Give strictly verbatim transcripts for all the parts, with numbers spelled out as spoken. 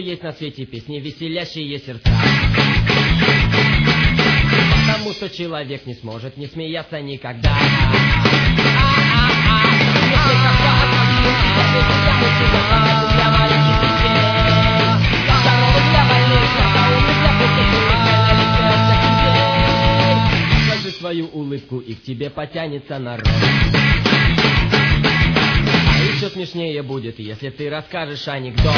есть на свете песни, веселящие сердца. Потому что человек не сможет не смеяться никогда. Покажи свою улыбку, и к тебе потянется народ. А еще смешнее будет, если ты расскажешь анекдот.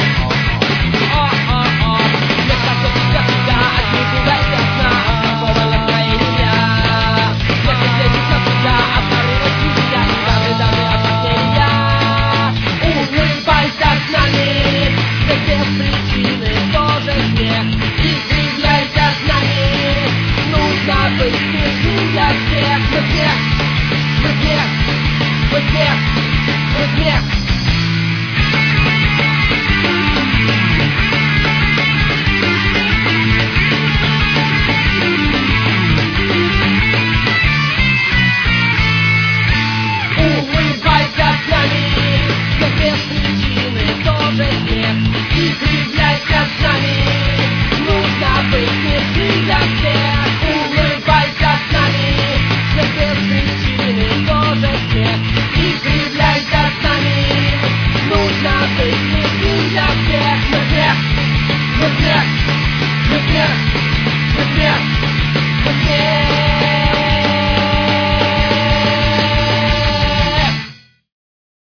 Нужно быть не для всех.